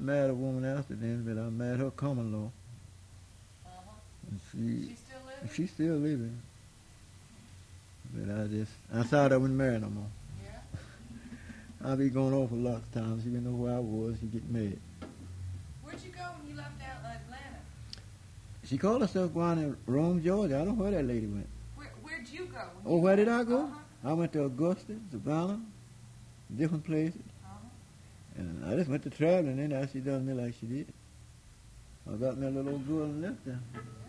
married a woman after then, but I married her common law. And She's still living? she's still living. But I thought I wouldn't marry no more. Yeah. I be going off a lot of times. She didn't know where I was. She get mad. Where'd you go when you left Atlanta? She called herself going to Rome, Georgia. I don't know where that lady went. Where'd you go? Oh, where did I go? Uh-huh. I went to Augusta, Savannah, different places. Uh-huh. And I just went to traveling, and now she done me like she did. I got me a little old girl and left there.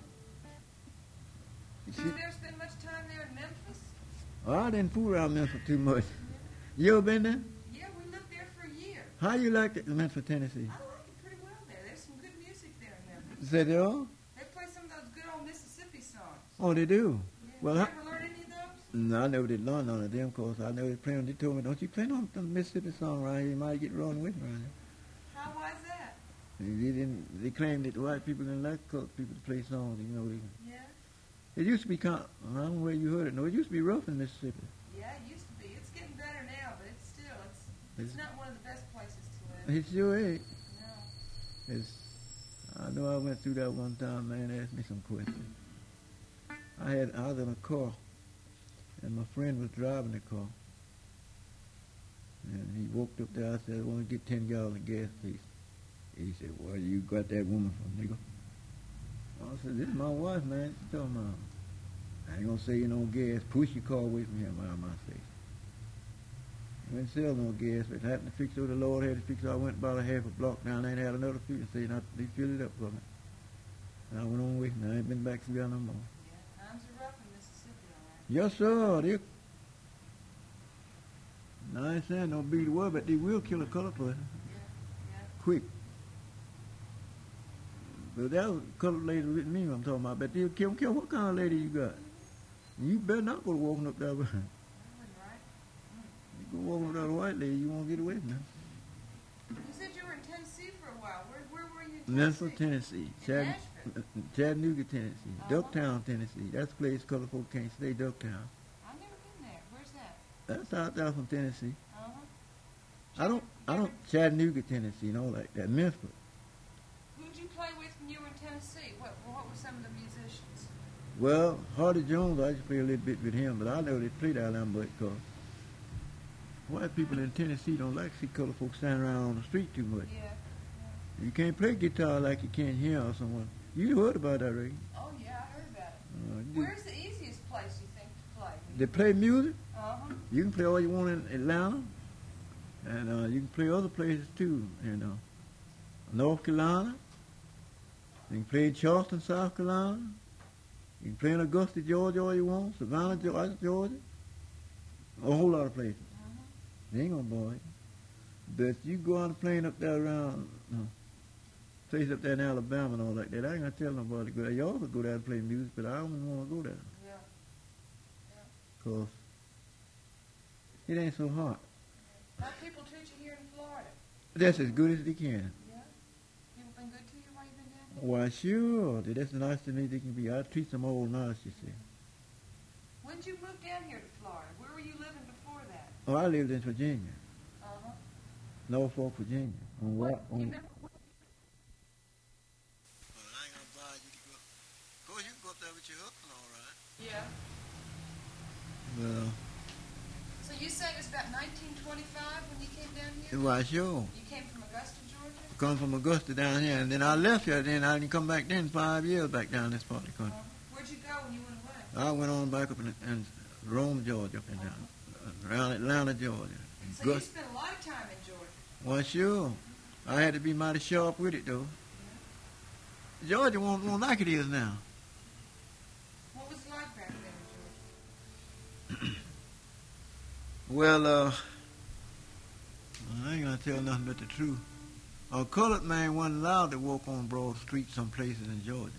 Did you ever spend much time there in Memphis? Oh, I didn't fool around Memphis too much. You ever been there? Yeah, we lived there for a year. How you like it in Memphis, Tennessee? I like it pretty well there. There's some good music there in Memphis. Say they all? They play some of those good old Mississippi songs. Oh, they do? Yeah. Well, Did you ever learn any of those? No, I never did learn none of them, cause I never played them. They told me, don't you play no Mississippi song right here. You might get run with around here. How was that? They claimed that the white people didn't like colored people to play songs, you know. Yeah. It used to be I don't know where you heard it. No, it used to be rough in Mississippi. Yeah, it used to be. It's getting better now, but it's not one of the best places to live. It sure ain't. No. I know I went through that one time, man, asked me some questions. I was in a car, and my friend was driving the car. And he walked up there, I said, I want to get 10 gallons of gas, please. He said, well, you got that woman from, nigga? I said, this is my wife, man. She told me, I ain't gonna say you no gas. Push your car away from him, out my face. I didn't sell no gas, but I happened to fix it. The Lord had to fix it. I went about a half a block down there and had another fill and said, they filled it up for me. And I went on with me. I ain't been back through there no more. Yeah, times are rough in Mississippi, all right. Yes, sir. Now, I ain't saying don't be the word, but they will kill a color person. Yeah. Quick. But that was a colored lady with me I'm talking about. But they'll kill what kind of lady you got. You better not go walking up there. Right. You go walking up there with a white lady, you won't get away from her. You said you were in Tennessee for a while. Where were you in Memphis, Tennessee. Nashville? Chattanooga, Tennessee. Ducktown, Tennessee. That's a place colored folk can't stay, Ducktown. I've never been there. Where's that? That's out there from Tennessee. Uh-huh. I don't, Chattanooga, Tennessee, no like that. Memphis. Who'd you play with when you were in Tennessee? What were some of the musicians? Well, Hardy Jones, I used to play a little bit with him, but I never did play that much because white people in Tennessee don't like to see colored folks standing around on the street too much. Yeah. You can't play guitar like you can here or someone. You heard about that, right? Oh, yeah, I heard about it. Where's the easiest place you think to play? They play music. Uh-huh. You can play all you want in Atlanta, and you can play other places too. North Carolina. You can play in Charleston, South Carolina. You can play in Augusta, Georgia, all you want. Savannah, Georgia. A whole lot of places. They ain't gonna bore you. But you go on a plane up there around, place up there in Alabama and all like that, I ain't gonna tell nobody to go there. Y'all could go there and play music, but I don't want to go there. Yeah. Cause it ain't so hot. How people treat you here in Florida? That's as good as they can. Yeah. People been good to you while you've been down there? Why, sure. That's the nicest thing they can be. I treat them all nice, you see. When did you move down here to Florida? Where were you living before that? Oh, I lived in Virginia, Uh-huh. Norfolk, Virginia. On what? You know, Well, I ain't gonna buy you to go. Of course, you can go up there with your husband, all right. yeah. Well, So you said it was about 1925 when you came down here? why, sure. You came from Augusta, Georgia? Come from Augusta down here, and then I left here. Then I didn't come back. Then 5 years back down this part of the country. Where'd you go when you went away? I went on back up in Rome, Georgia, up and down around Atlanta, Georgia. So you spent a lot of time in Georgia. Well, sure. I had to be mighty sharp with it, though. Georgia won't like it is now. What was it like back then in Georgia? Well, I ain't gonna tell nothing but the truth. A colored man wasn't allowed to walk on Broad Street some places in Georgia.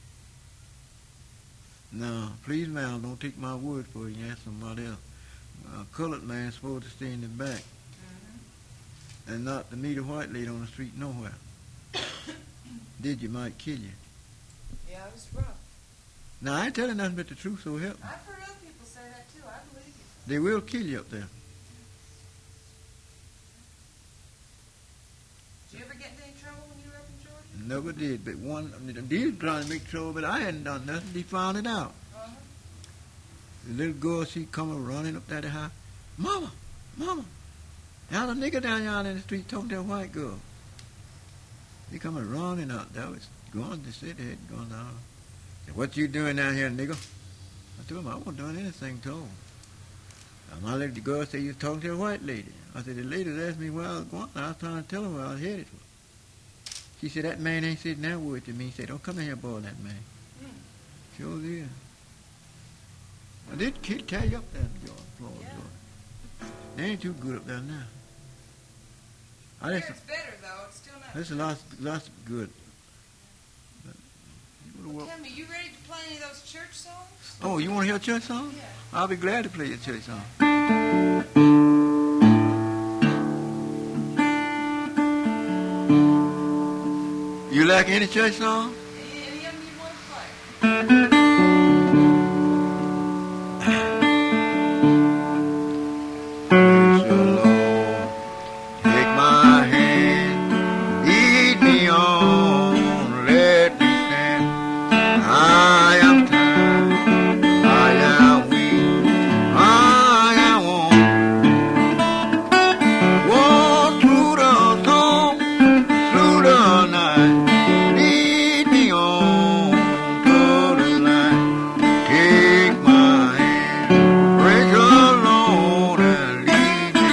Now, please, ma'am, don't take my word for it. You ask somebody else. A colored man's supposed to stay in the back and not to meet a white lady on the street nowhere. Did you might kill you. Yeah, it was rough. Now, I ain't telling nothing but the truth, so help me. I've heard other people say that too. I believe you. They will kill you up there. Did you ever get into any trouble when you were up in Georgia? Never did, but one, they was trying to make trouble, but I hadn't done nothing. They found it out. Uh-huh. The little girl, she come running up there to the house. Mama, Mama, there's a nigger down yonder in the street talking to a white girl. He come running out there. Was going to sit there, going down. Said, what you doing down here, nigger? I told him I wasn't doing anything to him. My little girl said, you talking to a white lady. I said, the lady asked me where I was going. I was trying to tell her where I was headed for. She said, that man ain't said that word to me. He said, don't come in here, boy, that man. Sure did. I did carry you up there in Florida, Georgia. They ain't too good up there now. Here it's better, though. It's still not. There's lots of good. Well, tell me, you ready to play any of those church songs? Oh, you want to hear a church song? Yeah. I'll be glad to play you a church song. You like any church song? Any of them you want to play? Praise the Lord. Take my hand, lead me on, let me stand. I am tired, I am weak, I am worn. Walk through the storm, through the night, lead me on to the light. Take my hand, praise the Lord and lead me.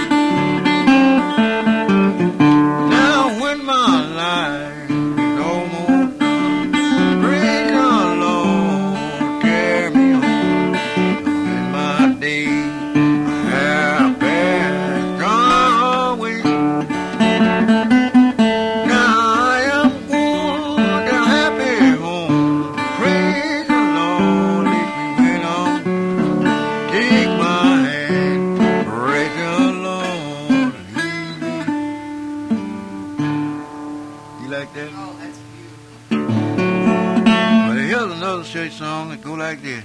Now when my life is almost done, praise the Lord, carry me home. In my day I have passed away. Now I am going to happy home. Praise the Lord, lead me when I'm. Take my hand, praise the Lord, lead me. You like that? Oh, that's beautiful. Well, here's another church song that go like this.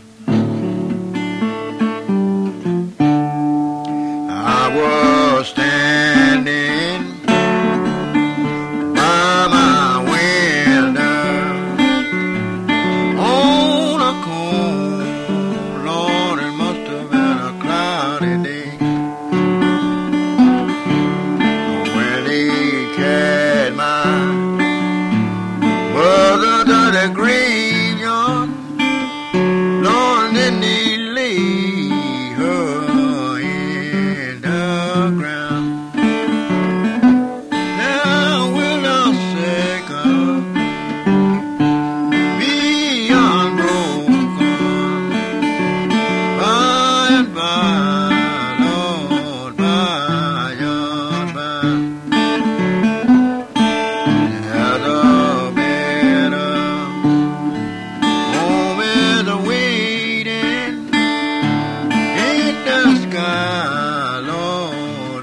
I was standing by my window on a cold, Lord, it must have been a cloudy day. When he carried my mother to the graveyard, Lord, then he laid her in the ground. Now will I sick of be unbroken by and by, Lord, by and by. There's a better moment awaiting in the sky, Lord.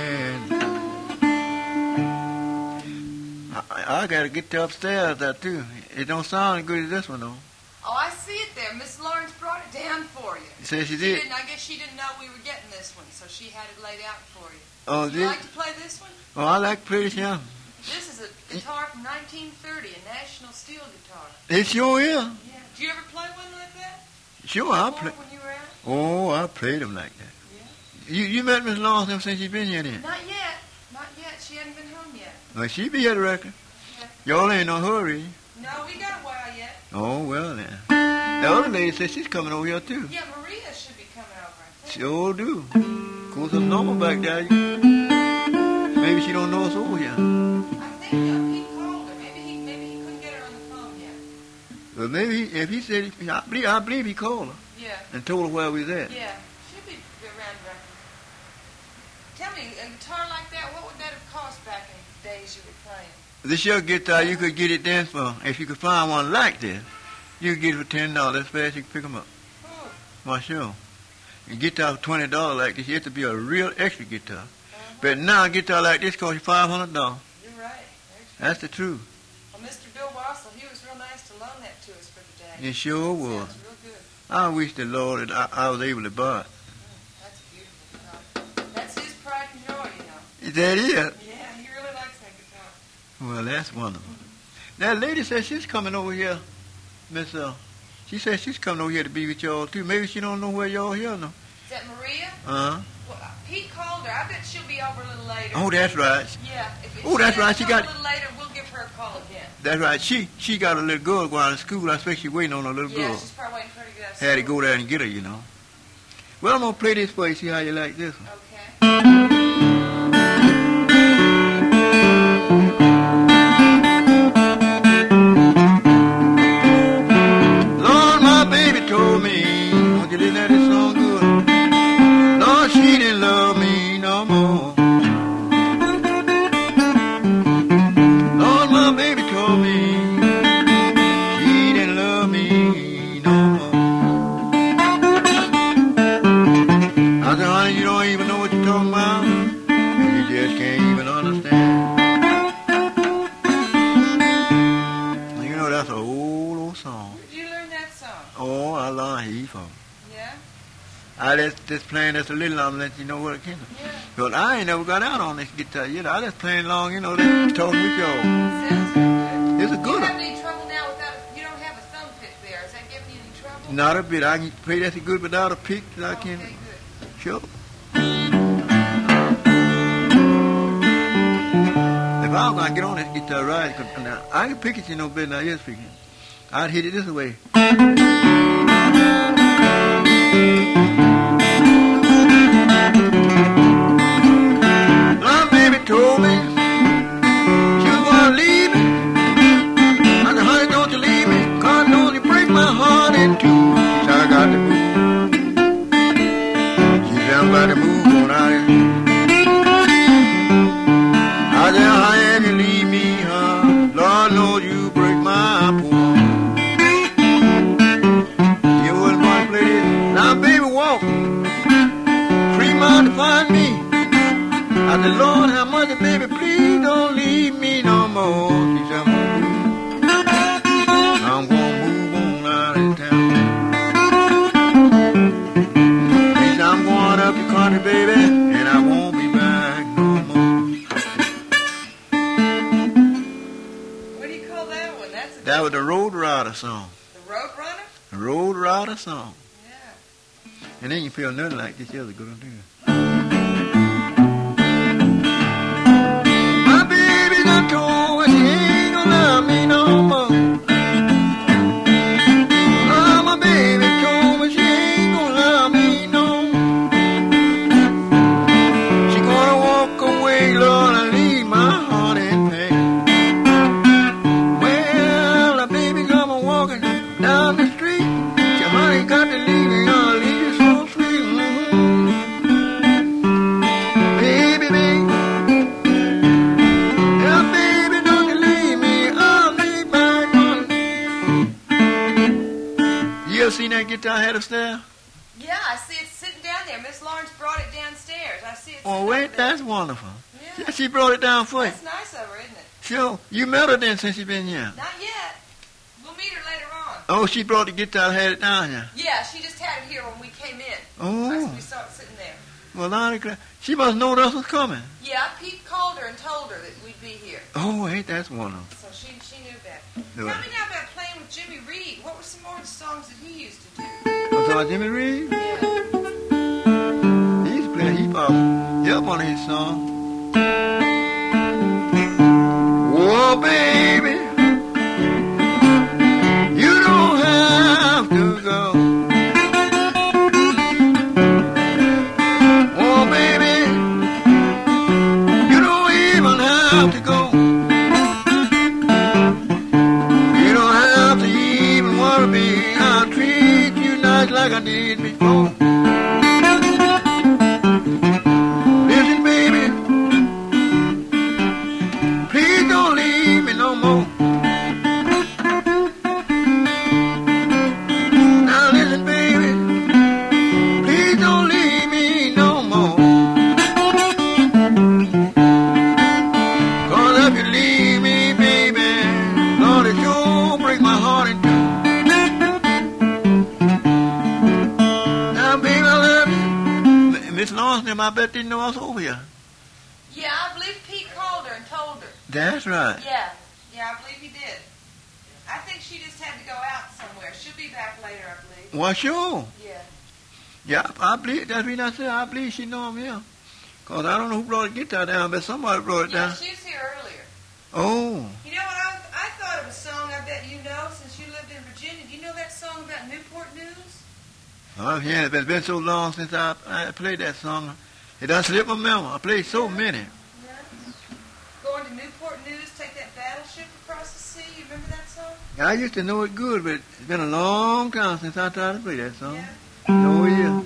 I got a guitar upstairs there too. It don't sound as good as this one though. Oh, I see it there. Miss Lawrence brought it down for you. You said she She did? didn't. I guess she didn't know we were getting this one, so she had it laid out for you. Oh, Would you did? like to play this one? Oh, I like to play this here. This is a guitar from 1930, a National Steel guitar. It sure is. Yeah. Did you ever play one like that? Sure, I Before, play. when you were out? Oh, I played them like that. You met Miss Lawson since she's been here then? Not yet. Not yet. She hadn't been home yet. Well, she be at the record. Yeah. Y'all ain't no hurry. No, we got a while yet. Oh, well then. The other lady says she's coming over here too. Yeah, Maria should be coming over, I think. Sure do. Cool some normal back there. Maybe she don't know us over here. I think he called her. Maybe he couldn't get her on the phone yet. Well, maybe if he said, I believe he called her Yeah. and told her where we was at. Yeah. She'll be around record. Tell me, a guitar like that, what would that have cost back in the days you were playing? This your guitar, you could get it then for, if you could find one like this, you could get it for $10. That's fast you can pick them up. Oh. Why, sure. A guitar for $20 like this, you have to be a real extra guitar. But now a guitar like this costs you $500. You're right. That's the truth. Well, Mr. Bill Wassel, he was real nice to loan that to us for the day. It sure was. Sounds real good. I wish the Lord that I was able to buy it. That's a beautiful guitar. That's his pride and joy, you know. That is. Yeah, he really likes that guitar. Well, that's wonderful. That lady says she's coming over here, Miss. She says she's coming over here to be with y'all too. Maybe she don't know where y'all here now. Is that Maria? Uh-huh. Well, Pete called her. I bet she'll be over a little later. Oh, that's right. Yeah. Oh, that's right. She got. A little later, we'll give her a call again. That's right. She got a little girl going to school. I expect she's waiting on a little girl. Yeah, she's probably waiting for her to get out of school. Had to go there and get her, you know. Well, I'm gonna play this for you. See how you like this one. Okay. Lord, my baby told me, don't you listen to this song good? Lord, she didn't love me no more. Lord, my baby told me, she didn't love me no more. I said, honey, you don't even know what you're talking about. You just can't even understand. You know, that's an old song. Where did you learn that song? Oh, I learned here from. Yeah? I just playing this a little long, let you know what it came from. Yeah. But I ain't never got out on this guitar yet. I just playing along, you know, just talking with y'all. Sounds good. It's a Do you good have one. any trouble now without you don't have a thumb pick there? Is that giving you any trouble? Not a bit. I can play that good without a pick that I can. Okay, good. Sure. If I was going to get on this guitar right, now, I can pick it, you know, better than I is picking it. I'd hit it this way. My baby told me she was going to leave me. I said, honey, don't you leave me. God knows you break my heart in two. She said, I got to move. She said, I'm got to move on out of here. I said, honey, you leave me, huh? Lord knows you break my poor heart. You wouldn't want to play this. Now, baby, walk. Fremont to find me. I said, Lord, how much, baby, please don't leave me no more. She said, I'm gonna move on out of town. She said, I'm going up the country, baby, and I won't be back no more. What do you call that one? That was the Road Rider song. The Road Runner? The Road Rider song. Yeah. And then you feel nothing like this other good one too. My baby done told me she ain't gonna love me no more. Oh, my baby told me she ain't gonna love me no more. She gonna walk away, Lord, and leave my heart in pain. Well, the baby come a walking down the street. She honey got to leave me, I'll leave you so sweet. Baby, baby. Yeah, baby, don't you leave me, I'll be back on. You ever seen that guitar I had upstairs? Yeah, I see it sitting down there. Miss Lawrence brought it downstairs. I see it Oh, sitting wait, over there. that's wonderful. Yeah. Yeah, she brought it down for you. That's nice of her, isn't it? Sure. You met her then since you been here. Not yet. We'll meet her later on. Oh, she brought the guitar and had it down here. Yeah, she just had it here when we came in. Oh. We saw it sitting there. Well, now she must know us was coming. Yeah, Pete called her and told her that we'd be here. Oh, ain't that's wonderful. So she knew that. Do Tell it. me now about playing with Jimmy Reed. What were some more of the songs that he used to do? I'm talking about Jimmy Reed. Yeah. He used to play hip hop. Yeah, one of his songs. Whoa, baby, you don't have to go. Oh, baby, you don't even have to go. You don't have to even worry me. I'll treat you nice like I did before. Listen, baby, please don't leave me no more. Now listen, baby, please don't leave me no more. 'Cause if you leave me, baby, Lord, it sure break my heart in two. Now, baby, I love you. Miss Lawrence, I bet didn't know I was over here. Yeah, I believe Pete called her and told her. That's right. Yeah, I believe he did. I think she just had to go out somewhere. She'll be back later, I believe. Well, sure. Yeah. Yeah, I believe, that's what I said, I believe she know him, yeah. Because I don't know who brought the guitar down, but somebody brought it Yeah, down. she was here earlier. Oh. You know what, I thought of a song I bet you know since you lived in Virginia. Do you know that song about Newport News? Oh, yeah, it's been so long since I played that song. It done slipped my memory. I played so many. Yeah. Going to Newport News, take that battleship across the sea. You remember that song? I used to know it good, but it's been a long time since I tried to play that song. Yeah. Oh, yeah.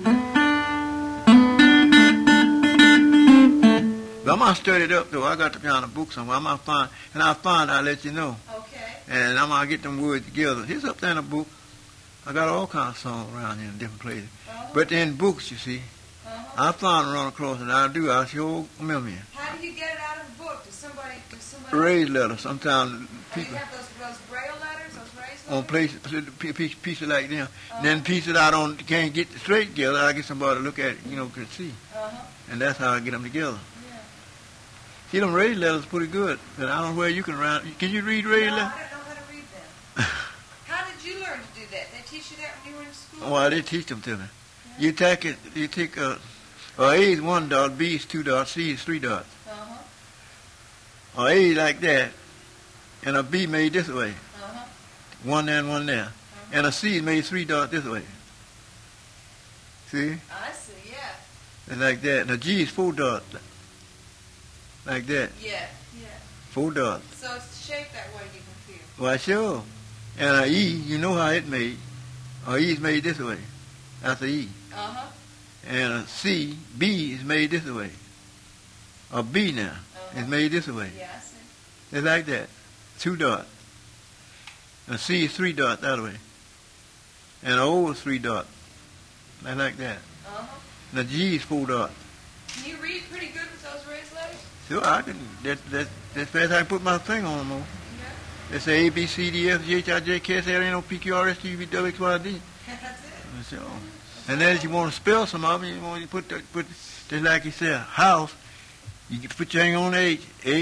But I'm going to study it up, though. I got the piano book somewhere. I'm going to find, and I'll find, I'll let you know. Okay. And I'm going to get them words together. Here's up there in the book. I got all kinds of songs around here in different places. Uh-huh. But they're in books, you see. Uh-huh. I found them run across it. I'll sure remember you. How do you get it out of the book? Does somebody Raised letters. Sometimes Oh, you people have those braille letters, those raised on letters? pieces like them. Then pieces I can't get straight together. I get somebody to look at it, could see. Uh-huh. And that's how I get them together. Yeah. See, them raised letters pretty good. But I don't know where you can write. Can you read raised No, letters? I don't know how to read them. How did you learn to do that? They teach you that when you were in school? Well, they teach them to me. You take A is 1 dot, B is 2 dots, C is 3 dots. Uh-huh. A is like that, and a B made this way. Uh-huh. 1 there and 1 there. And a C is made 3 dots this way. See? I see, yeah. And like that. And a G is 4 dots. Like that. Yeah. 4 dots. So it's shaped that way you can feel. Why, sure. And a E, you know how it made. A E is made this way. That's a E. Uh-huh. And a C, B is made this way. A B now is made this way. Yeah, I see. It's like that. 2 dots. And a C is 3 dots that way. And an O is 3 dots. That's like that. Uh-huh. And a G is 4 dots. Can you read pretty good with those raised letters? So I can, that's fast I can put my finger on them all. Yeah. They say A, B, C, D, F, G, H, I, J, K, L, M, N, O, P, Q, R, S, T, U, V, W, X, Y, Z. That's it. And so, and then if you want to spell some of them, you want to put just like you said, house, you can put your finger on H,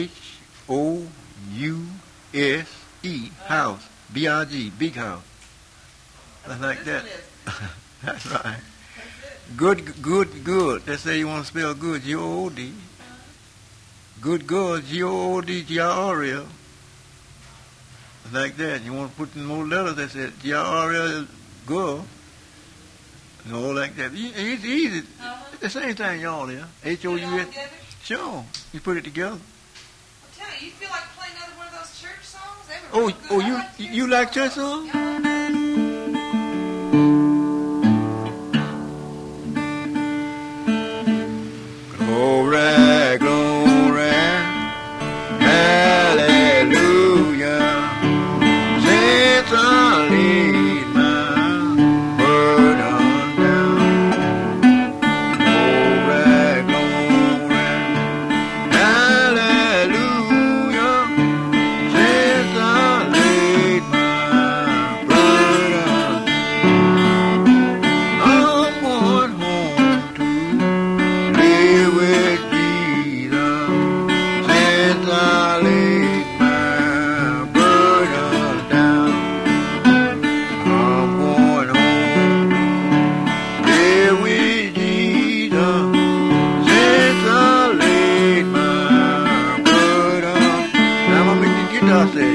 H-O-U-S-E, house, B-I-G, big house. That's like that. That's right. That's it. Good. They say you want to spell good, G-O-O-D. Good, G-O-O-D, G-R-R-L. Like that. You want to put in more letters, they say G-R-R-L, good. And all like that. It's easy. It's the same thing, y'all, yeah. Put it all H-O-U-S. together? Sure. You put it together. I'll tell you, you feel like playing another one of those church songs? They were Oh, real good. I you like church songs? Yeah. Glory, glory, hallelujah. Since I laid my burden down. Glory, glory, hallelujah. Since I laid my burden, I'm going home to live with Jesus. Since I laid my burden down, I'm going home to live with Jesus. Since I laid my burden, now I'm gonna make the guitar say.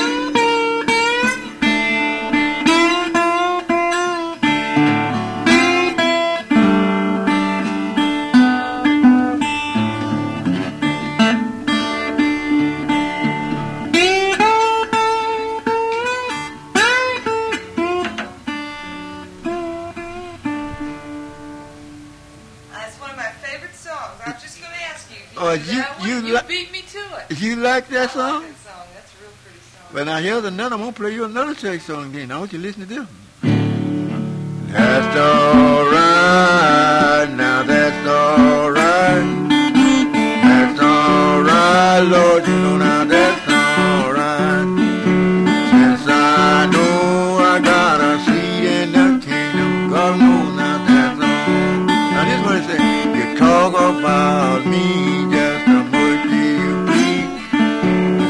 That's one of my favorite songs. I was just going to ask you. Oh, If you you beat me to it. You like that I song? like that song. That's a real pretty song. Well, now here's another. I'm gonna play you another church song again. I want you to listen to this. That's all right. Now that's all right. That's all right, Lord. You know now that's all right. Since I know I got a seat in the kingdom, God knows now that's all. Now this is what it says. You talk about me just a mercy you preach.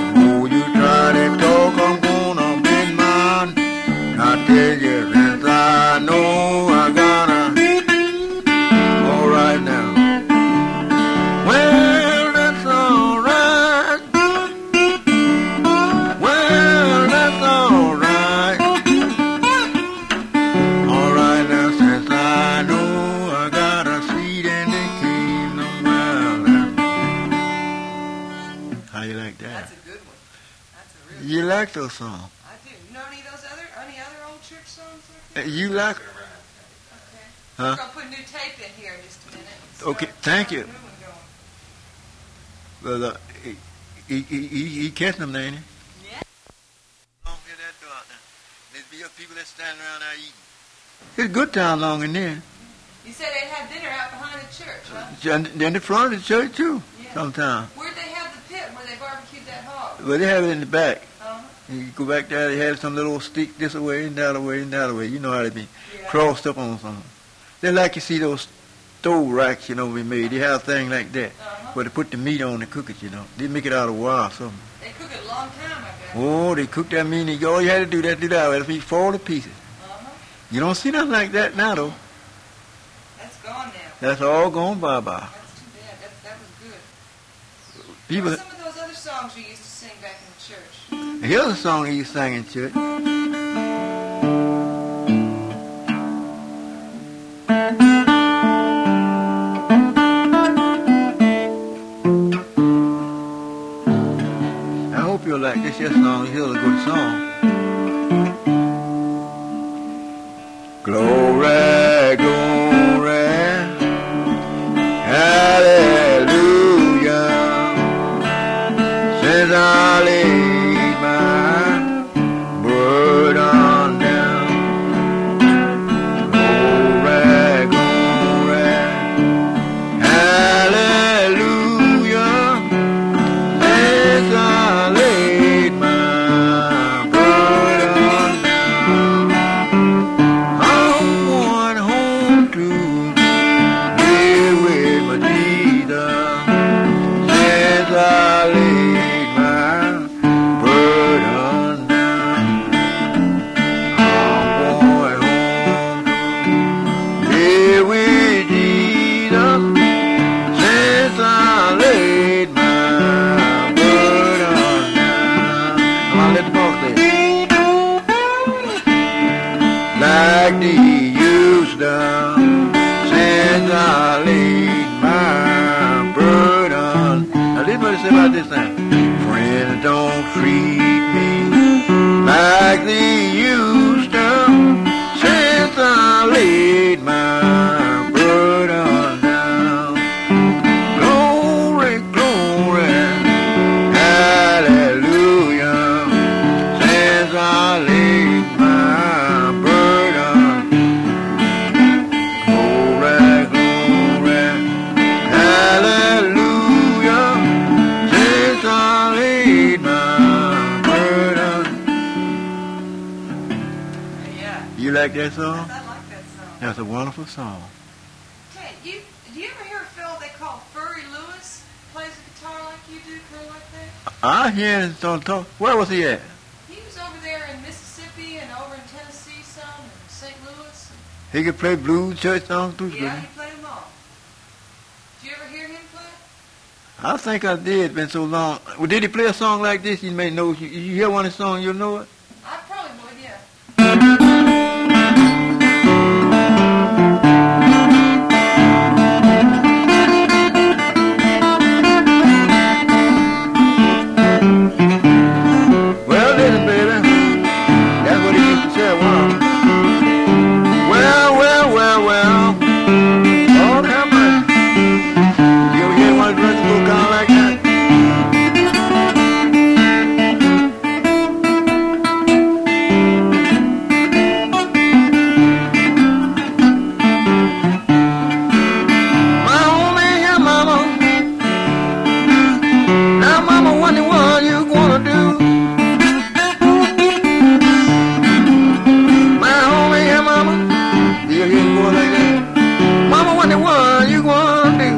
You like those songs. I do. You know any other old church songs like that? You like. Okay. Huh? We're gonna put a new tape in here in just a minute. Okay, thank you. Start a new one going. Well, he catching them, ain't he? Yeah. Don't get that door out there. There's be people that stand around there eating. It's a good time long in there. You said they'd have dinner out behind the church, huh? In the front of the church, too, Yeah. sometimes. Where'd they have the pit where they barbecued that hog? But they have it in the back. Uh-huh. You go back there, they have some little stick this way and that way and that way. You know how they be Yeah. crossed up on something. They like you see those stove racks, be made. They have things like that Uh-huh. where they put the meat on and cook it, They make it out of wire or something. They cook it a long time, I bet. Oh, they cook that meat and all you had to do that. It'll be 40 pieces. Uh-huh. You don't see nothing like that now, though. That's gone now. That's all gone bye-bye. That's too bad. That was good. People, What were some of those other songs you used to sing back in the church? here's a song he sang in church. I hope you'll like this here song. Here's a good song. Glory, glory, hallelujah. Since I laid my burden down. Glory, glory, hallelujah. Since I laid my burden down. I'm going home to be with my Jesus. Since I laid my burden down. I'm going home to be with Jesus. Since I laid my burden down. Come on, let the boss say it. Like they used to, since I laid my burden. Now this is what it says about this thing. Friends don't treat me like they used to, since I laid my burden down. Glory, glory, hallelujah, since I laid my burden. Glory, glory, hallelujah, since I laid my burden. Yeah. You like that song? I like that song. That's a wonderful song. Hey, do you ever hear a fellow they call Furry Lewis plays a guitar like you do, play like that? I hear him talk. Where was he at? He was over there in Mississippi and over in Tennessee some, and St. Louis. He could play blues church songs too. Yeah, he played them all. Did you ever hear him play? I think I did. It's been so long. Well, did he play a song like this? You may know. You hear one of the songs, you'll know it. I probably would, yeah. Well, listen, baby. That's what he used to say. Wow. Well. Lord have mercy. You ever hear one of the records go kind of like that? My homie, yeah, mama. Now, mama, what the one you gonna do? My homie, yeah, mama. You hear him going like that? Mama, what the one you gonna do?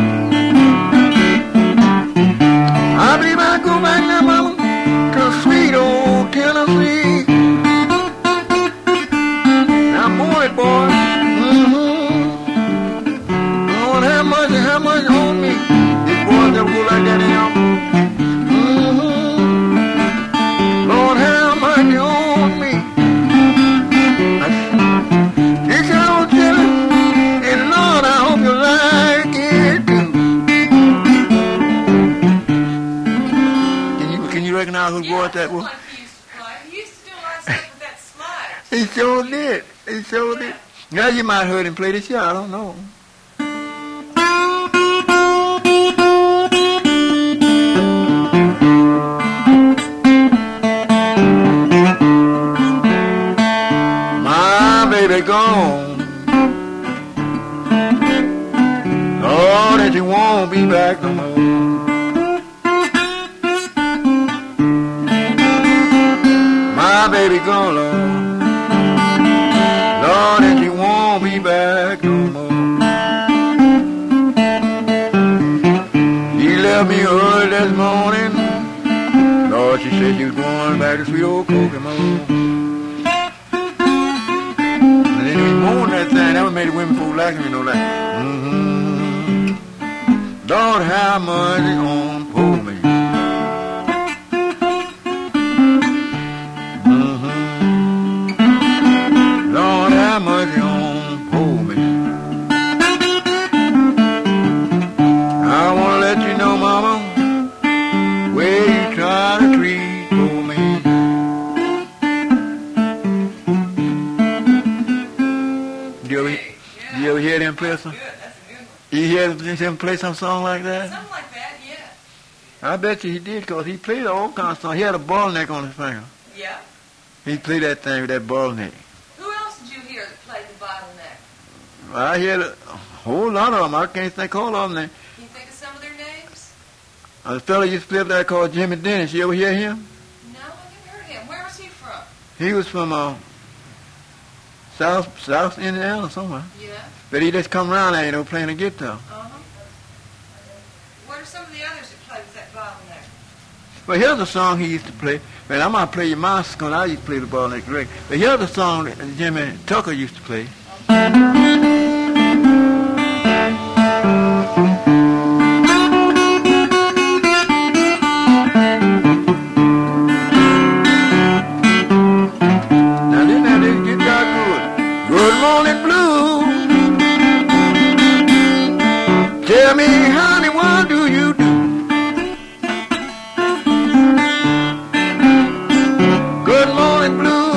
I believe I go back now, mama, to sweet old Tennessee. Now, boy, mm-hmm. Lord, have mercy on me. These boys never go like that anyhow. Mm-hmm. Lord, have mercy on me. This old chillin', and Lord, I hope you like it too. Can you recognize who boy that was? Like he used to play. He used to do a lot of stuff with that slide. He sure did. He sure did. Now you might have heard him play this year. I don't know. My baby gone. Lord, that you won't be back no more. My baby gone, Lord. Lord, that you won't be back no more. She left me early this morning. Lord, she said she was going back to sweet old Kokomo. And then he moaned that thing. That would make the women folk like him, you know, like, Lord, how much it on poor me. Lord, how much it on poor me. I want to let you know, Mama, where you try to treat poor me. You ever hear them play some? You hear him play some song like that? Something like that, yeah. I bet you he did, because he played all kinds of songs. He had a bottleneck on his finger. Yeah. He played that thing with that bottleneck. Who else did you hear that played the bottleneck? I hear a whole lot of them. I can't think all of them. Can you think of some of their names? A fellow used to live there called Jimmy Dennis. You ever hear him? No, I never heard of him. Where was he from? He was from South Indiana somewhere. Yeah. But he just come around there, playing the guitar. What are some of the others that played with that bottleneck? Well, here's a song he used to play. Man, I'm going to play you my song. I used to play the bottleneck great. But here's a song that Jimmy Tucker used to play. Now, this guitar good. Good morning, blue. Tell me, honey, what do you do? Good morning, blue.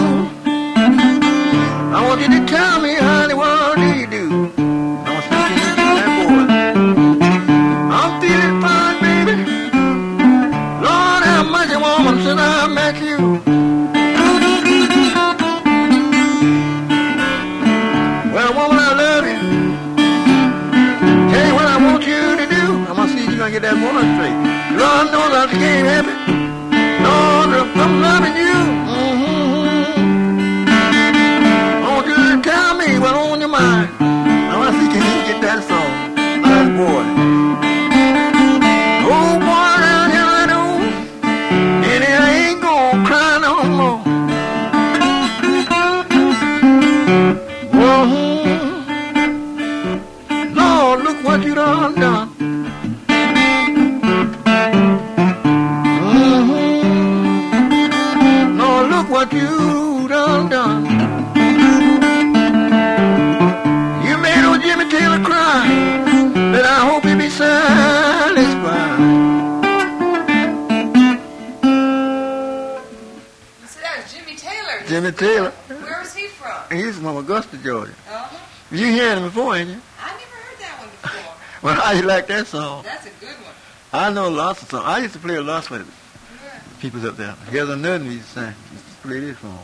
I want you to tell me, honey, what do you do? I want to see you do that, boy. I'm feeling fine, baby. Lord, how much a woman since I met you. Well, woman, I love you. Tell you what I want you to do. I'm going to see if you're going to get that woman straight. Lord knows I can't help it. Lord, I'm loving you. I want you to tell me what's on your mind. I want to see if you can get that song. Nice boy. Oh, boy, down here I know. And I ain't going to cry no more. Lord, look what you done done. Lord, look what you done done. You made old Jimmy Taylor cry, but I hope he be satisfied. You said that was Jimmy Taylor. Jimmy Taylor. Where was he from? He's from Augusta, Georgia. Uh-huh. You heard him before, ain't you? I never heard that one before. Well, how you like that song? That's a good one. I know lots of songs. I used to play a lot with Yeah. people up there. Here's another one we used to sing. Used to play this for 'em.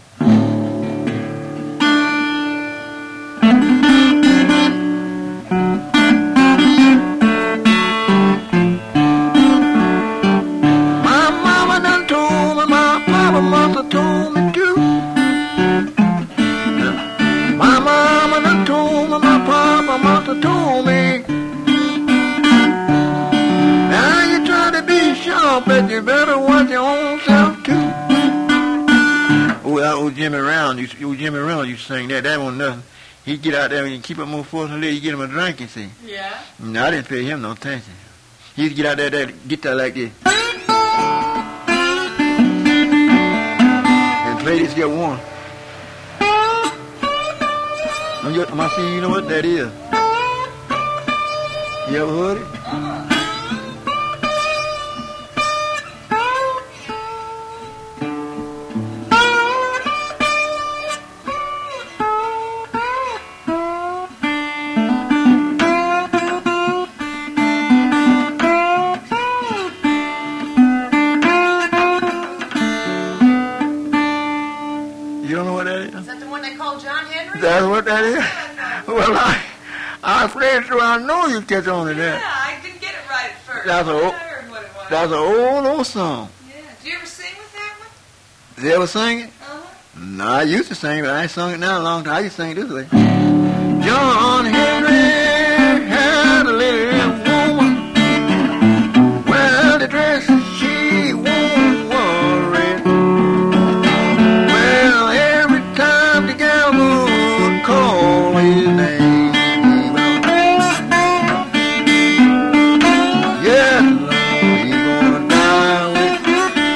My mama done told me, my papa must have told me too. My mama done told me, my papa must have told me. Now you try to be sharp, but you better watch your own self too. Oh, that old Jimmy Round, you sang that. That wasn't nothing. He'd get out there and keep up more force and let you get him a drink, you see. Yeah. No, I didn't pay him no attention. He used to get out there, get that like this. And play this get one. I'm going to see, you know what that is. You ever heard it? You don't know what that is? Is that the one they call John Henry? That's what that is? Well, I played through. I know you catch on to that. Yeah, I didn't get it right at first. That's I heard what it was. That's an old song. Yeah. Did you ever sing with that one? Did you ever sing it? No, I used to sing it, but I ain't sung it now a long time. I used to sing it this way. John Henry had a little woman. Well, the dress she wore was red. Well, every time the gal would call his name, yes, Lord, he gonna die with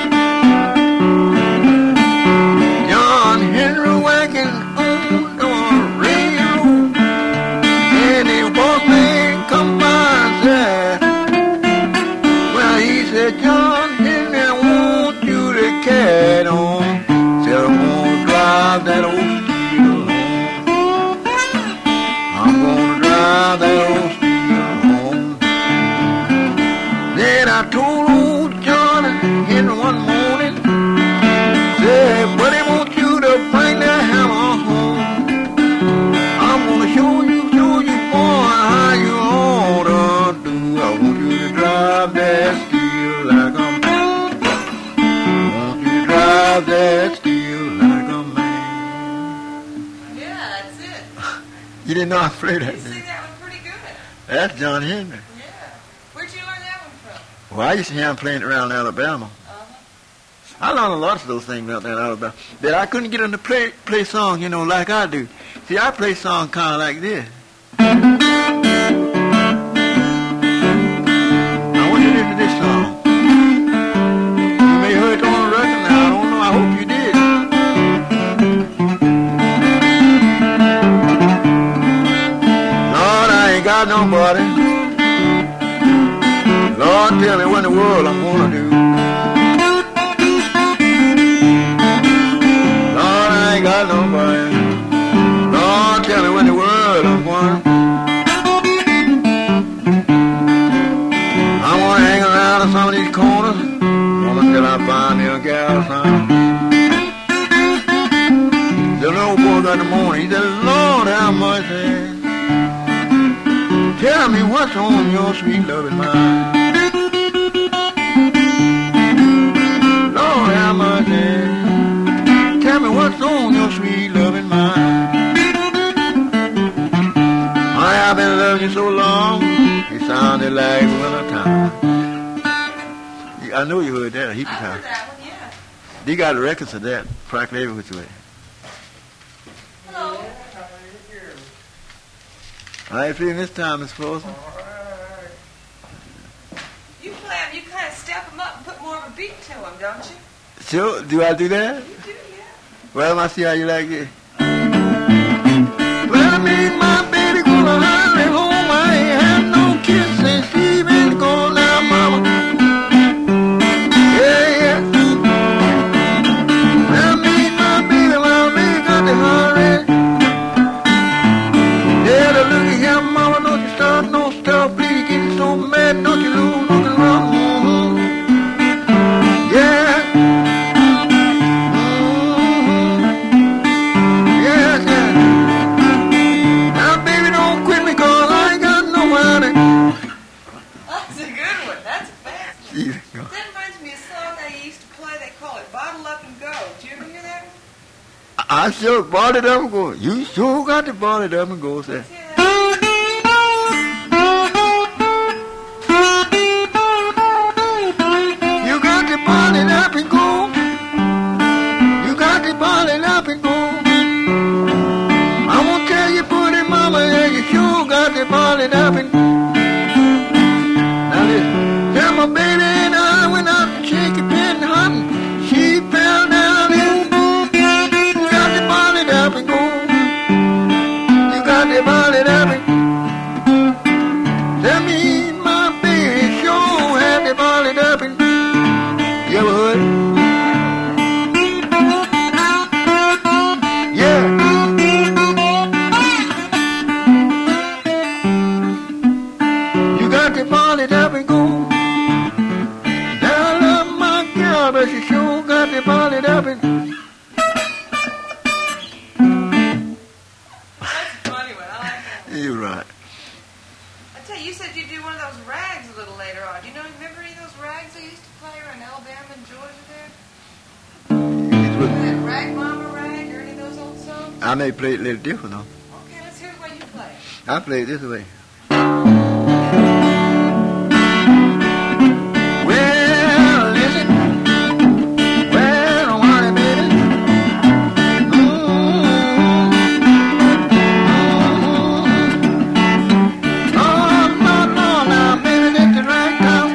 John Henry wagging on the railroad, and the bossman come by and said, well, he said, John Henry, I want you to carry on. Said, I'm gonna drive that old steel home. I'm gonna drive that old steel home. Then I told old John Henry one morning, said, buddy, I want you to bring that hammer home. I'm gonna show you, boy, how you ought to do. I want you to drive that steel like a man. I want you to drive that steel like a man. Yeah, that's it. You didn't know I played that, You did sing you? that one pretty good. That's John Henry. Yeah. Where'd you learn that one from? Well, I used to hear him playing it around Alabama. I learned a lot of those things out there in Alabama. But I couldn't get him to play songs, like I do. See, I play songs kind of like this. I want you to listen to this song. You may have heard it on the record now. I don't know. I hope you did. Lord, I ain't got nobody. Lord, tell me what in the world I'm gonna do. Lord, I ain't got nobody. Lord, tell me what in the world I'm gonna do. I wanna hang around in some of these corners until I find me a gal son. The little boy got in the morning. He said, Lord, have mercy. Tell me what's on your sweet loving mind. Lord, have mercy. Tell me what's on your sweet loving mind. I have been loving you so long, it sounded like winter time. I know you heard that a heap of I heard times. that one, yeah. They got records of that, practically every which way. Hello. How you feeling this time, Miss Folsom? You play them, you kind of step them up and put more of a beat to them, don't you? Sure, do I do that? You do, yeah. Well, I see how you like it. Well, I mean, my baby gonna hurry home. I ain't had no kiss since she been gone now, mama. Yeah, yeah. Well, I mean, my baby got to hurry. Yeah, look at here, mama, don't you start, no stop, please, getting so mad, don't you lose, don't you run, yeah. Yes, yes. Now, baby, don't quit me, cause I ain't got nobody. That's a good one. That's a fast one. Jesus. That reminds me of a song they used to play. They call it Bottle Up and Go. Did you ever hear that one? I sure bought it up and go. You sure got to bought it up and go, sir. Let's hear that. You got to ball it up and go. You got to ball it up and go. I won't tell you, pretty mama, that you sure got to ball it up and go. Now listen, tell my baby and I went out to shake a pin hunting. She fell down in. You got to ball it up and go. You got to ball it up and go. Tell me my baby sure had to ball it up and go. You ever heard it? Yeah. You got to ball it up and go. Now I love my girl, but she sure got to ball it up and I may play it a little different, though. Okay, let's hear the way you play. I play it this way. Well, listen. Well, honey, baby. Oh, no, now, baby, this the right down.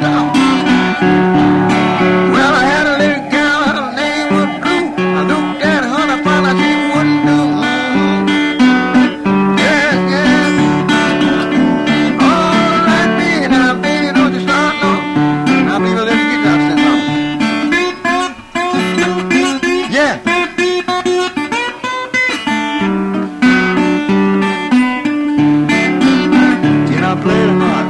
Well, I had a little gal, her name was Blue. I looked at her and I found out she wouldn't do. Yes, yes. All right, baby, now, baby, don't you start, no. Now, baby, let me get that set on. Yeah. Can I play it or not?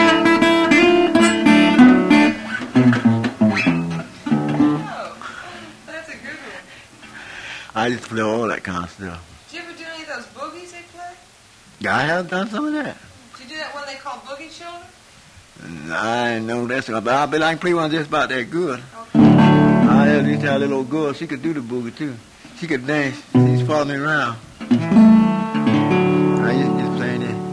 Oh, that's a good one. I just play all that kind of stuff. Did you ever do any of those boogies they play? Yeah, I have done some of that. Did you do that one they call Boogie Children? I know that's, but I bet I can play one just about that good. Okay. I had this little old girl, she could do the boogie too. She could dance, she's following me around. I used to just playing it.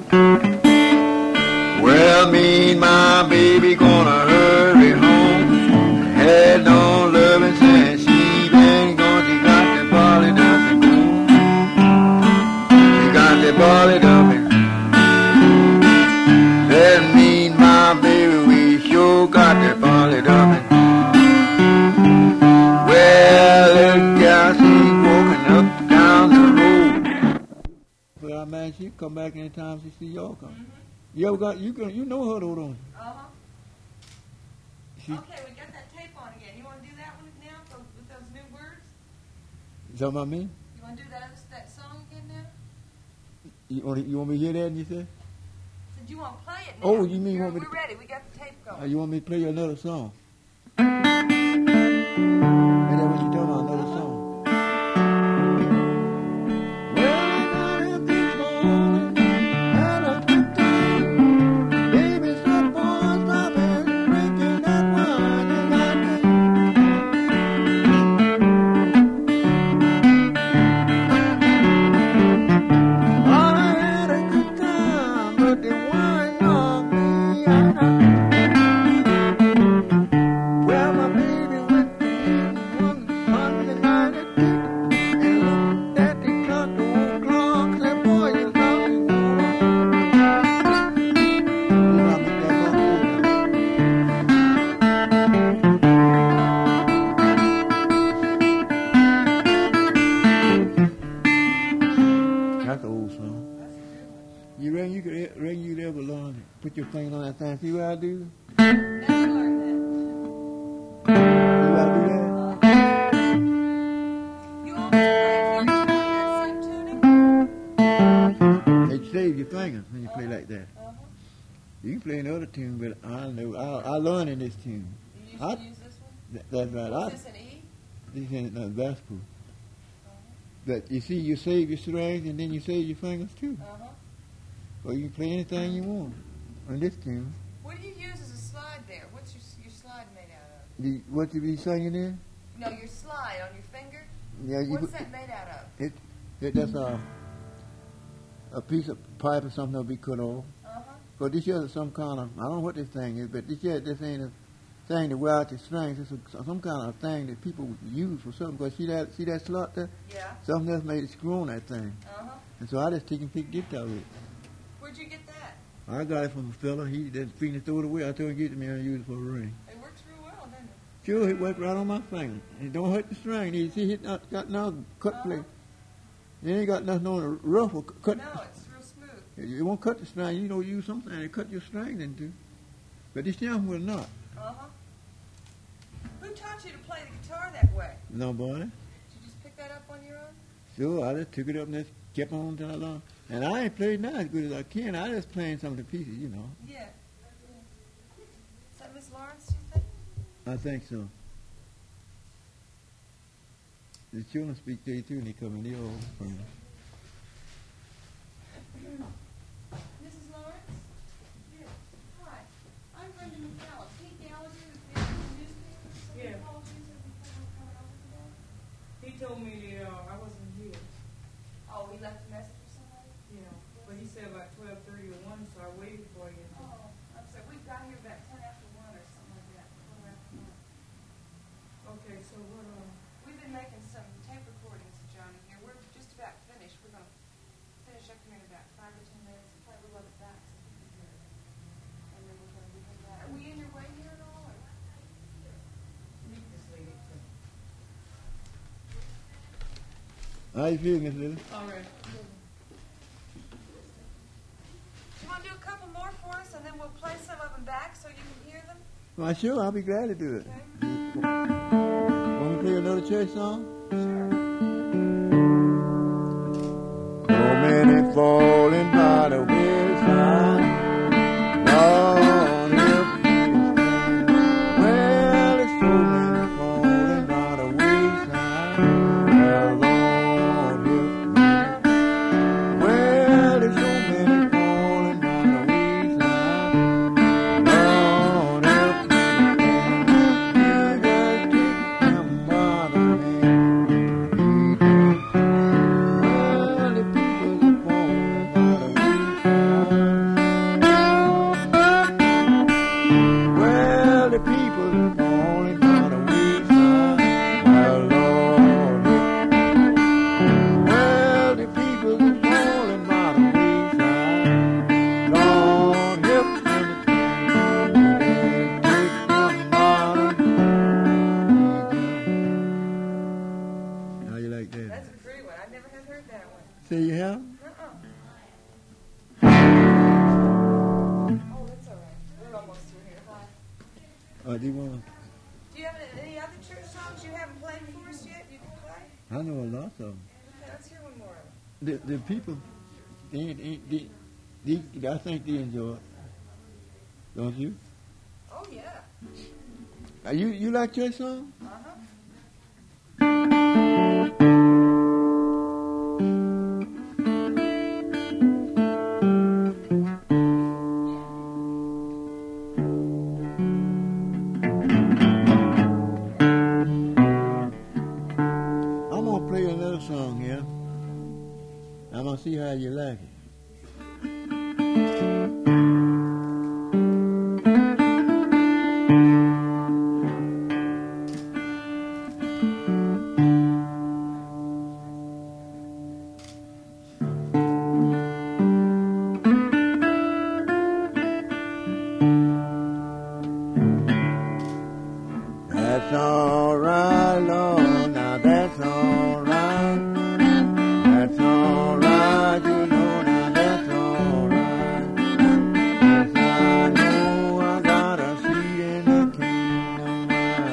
Well, me and my baby gonna hurry home. Had no loving since she been gone. She got the body dumping cool. She got the body dumping. That mean my baby, we sure got the body dumping. Well, little gal, she walking up down the road. Well, man, she come back anytime she see y'all come. Mm-hmm. You ever got, you know her though, don't you? Uh-huh. She, Okay, we got that tape on again. You want to do that one now with those new words? something about me? You want to do that song again now? You want me to hear that, and you said? Said you want to play it now. Oh, you mean you want me to- We're ready. We got the tape going. You want me to play you another song? Is that what you talking about, another song? Well, I got up this morning, had a good time. Baby, stop for stopping, drinking that wine and I I had a good time, but the wine knocked me out. Well, my baby went to bed one Sunday night at 2 and looked at the clock, the old clock, said, boy, you love me. That's an old song. You reckon you could ever learn it? Put your finger on that thing. See what I do? Never learned See what I do that? that. You want me to play that same tuning? It saves your fingers when you play like that. Uh-huh. You can play another tune, but I know I learned in this tune. You used I- to use this one? That's right. Is this an E? This ain't no gospel. Uh-huh. But you see, you save your strings and then you save your fingers too. Uh-huh. Or you can play anything you want on this tune. What do you use as a slide there? What's your slide made out of? What you be singing there? No, your slide on your finger? Yeah, you What's put- that made out of? That's a piece of pipe or something that'll be cut off. Uh-huh. But this here is some kind of, I don't know what this thing is, but this ain't a thing to wear out the strings. It's some kind of thing that people use for something. Because see that slot there? Yeah. Something else made it screw on that thing. Uh-huh. And so I just take and pick guitar with it. Where'd you get that? I got it from a fella. He didn't finally throw it away. I told him to give it to me and use it for a ring. It works real well, doesn't it? Sure, it worked right on my finger. It don't hurt the string. You see, it not got no cut plate. It ain't got nothing on the rough or cut. No, it's real smooth. It won't cut the string. You know, use something to cut your string into. But this young will not. Uh-huh. Who taught you to play the guitar that way? No, boy. Did you just pick that up on your own? Sure, I just took it up and just kept on till I learned. And I ain't played now as good as I can. I just playing some of the pieces, you know. Yeah. Is that Miss Lawrence, do you think? I think so. The children speak to you too, and they come in. They all from you. Mrs. Lawrence? Yes. Hi. I'm Brenda McCallum. Pete Gallagher, the newspaper. Yeah. Apologies if we haven't come over today. He told me that I wasn't here. Oh, he left a message for somebody? Yeah, but he said about 12:30 or 1, so I waited for you. Oh, I'm sorry. We got here about 10 after 1 or something like that. 12 after 1. Okay, so what, We've been making some tape recordings, Johnny, here. We're just about finished. We're going to finish up here in about 5 or 10 minutes and play a little of it back so we can hear it. And then we're going to be heading back. Are we in your way here at all? Or? you can just leave it to. How you feel, Miss Lily? All right. Do you want to do a couple more for us, and then we'll play some of them back so you can hear them? Well, sure, I'll be glad to do it. Okay. Want me to play another church song? Sure. So many falling by the wayside. Lord, help me to stand. Well, there's so many falling by the wayside. Well, Lord, help me. Well, there's so many falling by the wayside. Lord, help me to stand. You just take them by the hand. Well, the people are falling by the wayside. Well, the people are falling by the wayside. Well, Lord, help me. Well, the people are falling by the wayside. Lord, help me to take them by the hand. How you like that? That's a pretty one. I've never had heard that one. Say you have? Oh, that's all right. We're almost through here. Or do you want Do you have any other church songs you haven't played for us yet you can play? I know a lot of them. Okay, let's hear one more of them. The people, I think they enjoy it. Don't you? Oh, yeah. You like church songs? Uh-huh. I'm gonna play another song here. I'm gonna see how you like it. That's all right, Lord. Now that's all right. That's all right, you know. Now that's all right. Yes, I know I got a seat in the kingdom.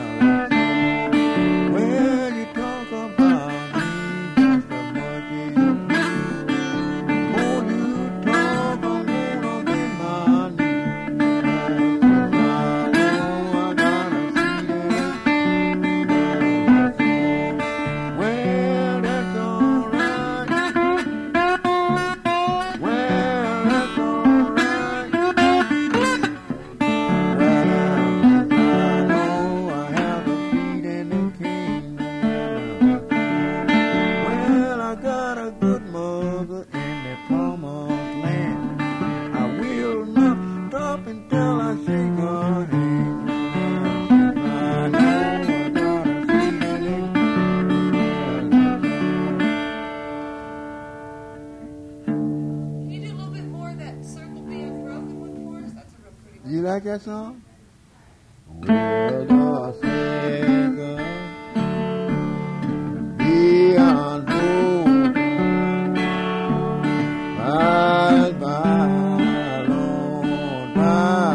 Well, you talk about me just as much as you please. Oh, you talk, I'm gonna bend my knees. Yes, I know I got a seat in the well, that's all right. Well, that's all right. Well, I know I have a seat in the kingdom. Well, I got a good mother in the promised land. I will not stop until I shake her hand. I know I got a seat in the Can you do a little bit more of that Circle Be Unbroken one for us? That's a real pretty one. You like that song? Well, the single be unbroken by Lord, by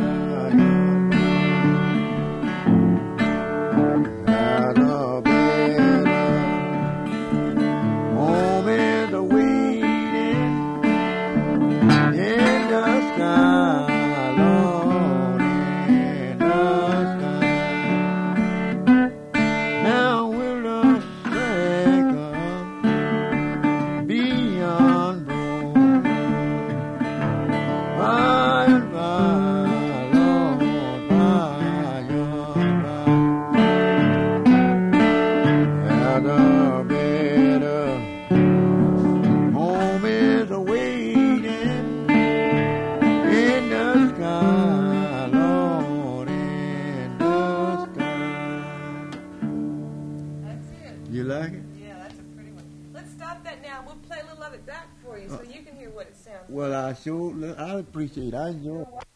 at a better moment of waiting in the sky, Lord, in the sky. Now will the second be unbroken by and by, Lord, by and by. At a better You like it? Yeah, that's a pretty one. Let's stop that now. We'll play a little of it back for you so you can hear what it sounds like. Well, I appreciate it. I enjoy it.